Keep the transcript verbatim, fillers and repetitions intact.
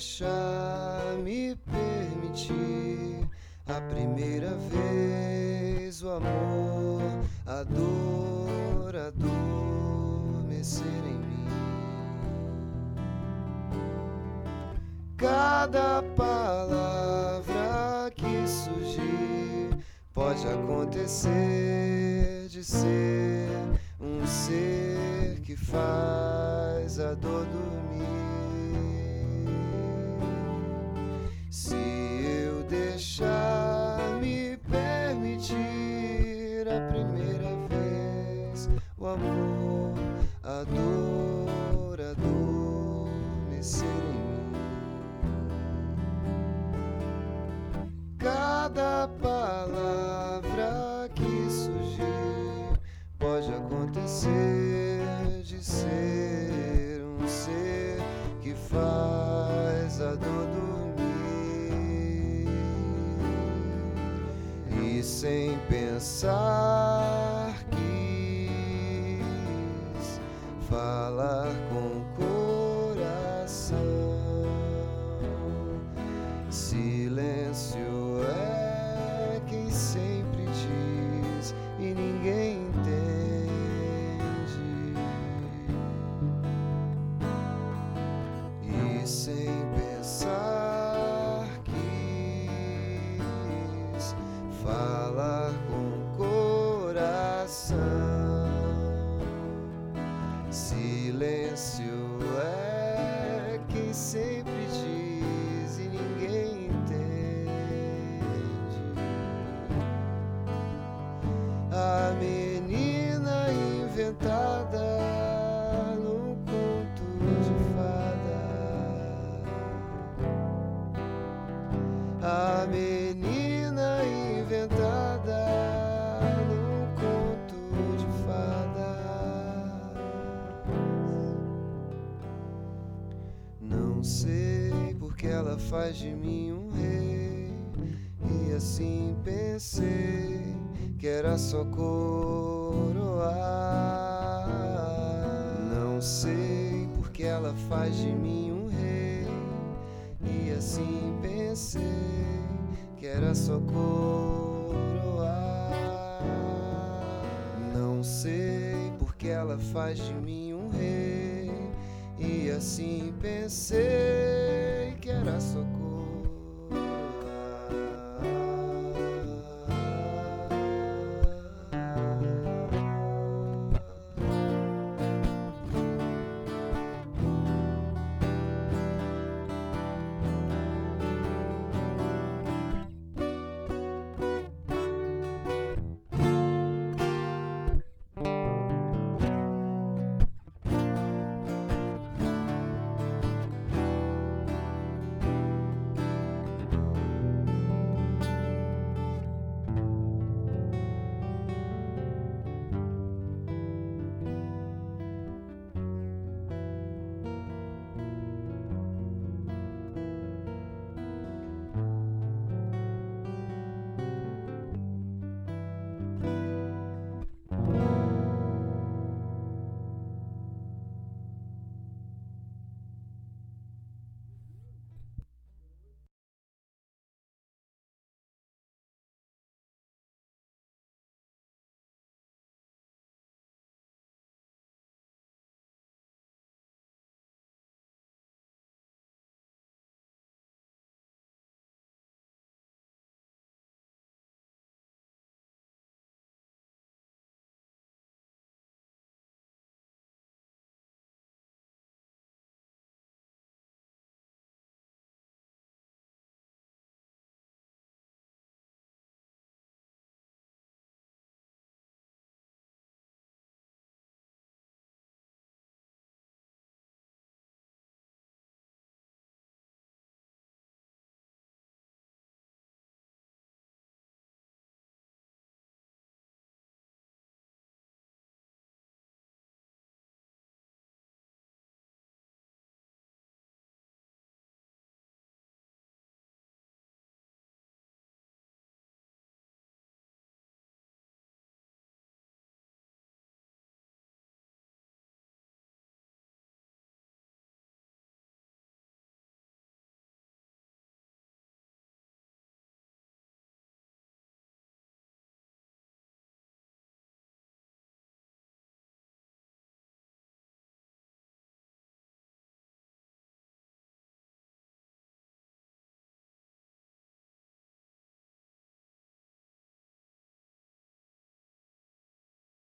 deixar me permitir a primeira vez o amor, a dor adormecer em mim. Cada palavra que surgir pode acontecer de ser um ser que faz a dor dormir. Se eu deixar me permitir a primeira vez o amor, a dor adormecer em mim. Cada palavra que surgir pode acontecer de ser um ser que faz a dor dormir. E sem pensar quis falar com o coração. Silêncio é quem sempre diz e ninguém entende. E sem pensar quis falar com o coração. Silêncio é quem sempre diz e ninguém entende. A menina inventada num conto de fada. A menina inventada num conto de fadas. Não sei porque ela faz de mim um rei, e assim pensei que era só coroar. Não sei porque ela faz de mim um rei, e assim pensei que era só coroar. Não sei porque ela faz de mim um rei, e assim pensei